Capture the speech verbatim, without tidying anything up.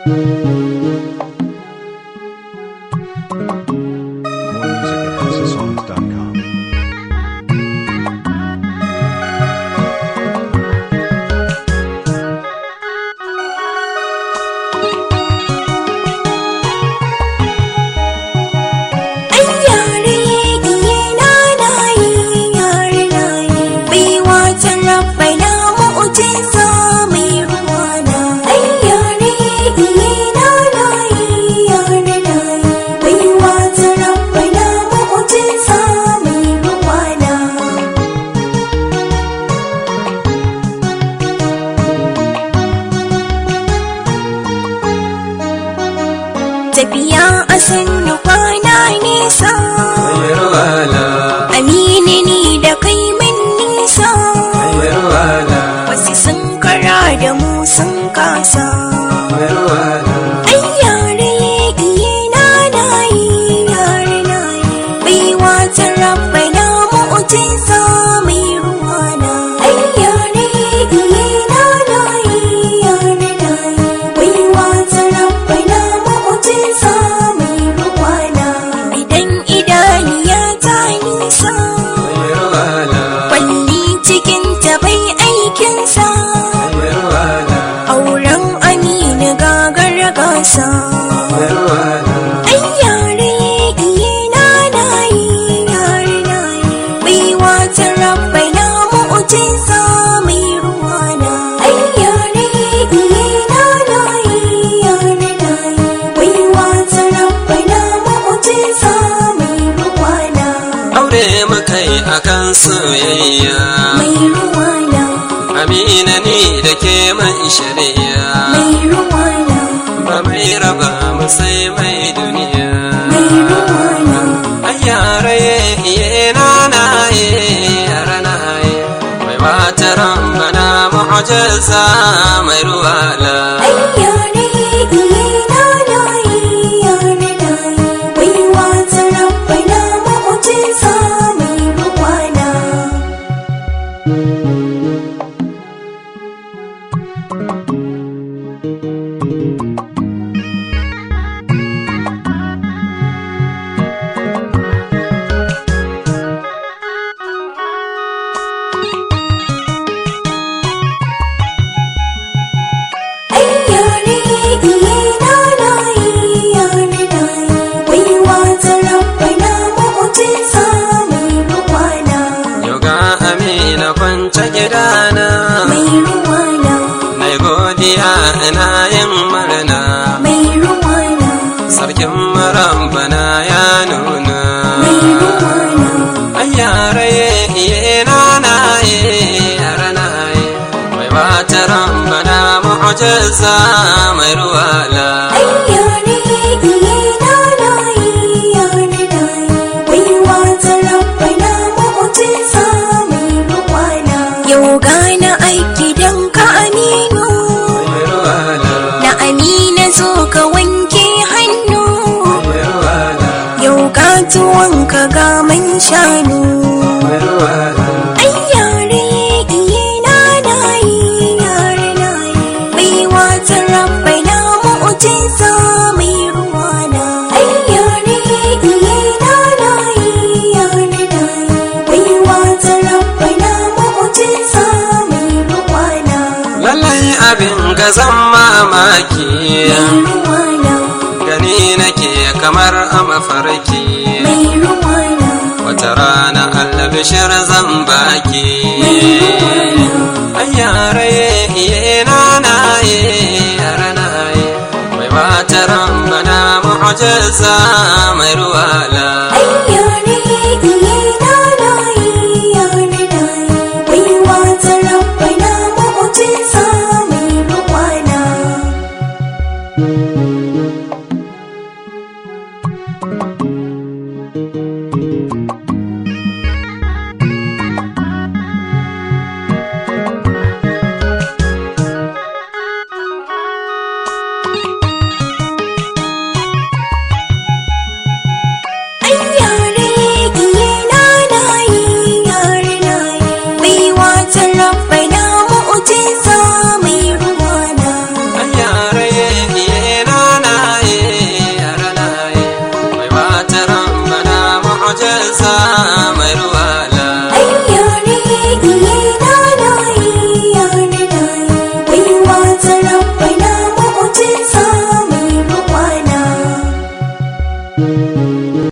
tafiya a sannu kwana nisa, amini ni da kai min nisa, wasu sun kara da mu sun kasa, ai yare iye na nayi yare nayi baiwa ta rabba na mu'jiza mai ruwana, ai yare iye na nayi yare nayi baiwa ta rabba na mu'jiza mai ruwana, idan idaniya ta nisa kwalli cikin ta bai aikinsa, auren amina gagar gasa, ai yare iye na nayi yare nayi baiwa ta rabba na mu'jiza mai ruwana, ai yare iye na nayi yare nayi baiwa ta rabba na mu'jiza mai ruwana, aure muka yi akan soyayya mai ruwana, amina ni da ke man shari'a mai ruwana, ba mai raba mu sai mai duniya, mai ruwana, ai yare iye na naye yare naye mai wata rambana mu'jiza mai ruwana, ai yare iye na nayi yare nayi baiwa ta rabba na mu'jiza mai ruwana. Ai yare iye na nayi yare nayi baiwa ta rabba na mu'jiza mai ruwana, yau ga amina kwance gidana mai ruwana, na godiya ina yin murna, mai ruwana, sarkin marambana ya nuna, mai ruwana, ai yare iye na naye yare naye mai wata rambana mu'jiza mai ruwana, ai yare iye na nayi yare nayi baiwa ta rabba na mu'jiza mai ruwana, yau gana aiki don ka aminu mai ruwana, na amina zo ka wanke hannu, mai ruwana, yau ga tuwonka ga man shanu, mai ruwana, ai yare iye na nayi yare nayi baiwa ta rabba na mu'jiza mai ruwana, ai yare iye na nayi yare nayi baiwa ta rabba na mu'jiza mai ruwana, lallai abin gazan mamaki mai ruwana, gani nake kamar a mafarki, mai ruwana, wata rana albishir zan baki, ai yare iye na naye yare naye mai wata rambana mu'jiza mai ruwana, ai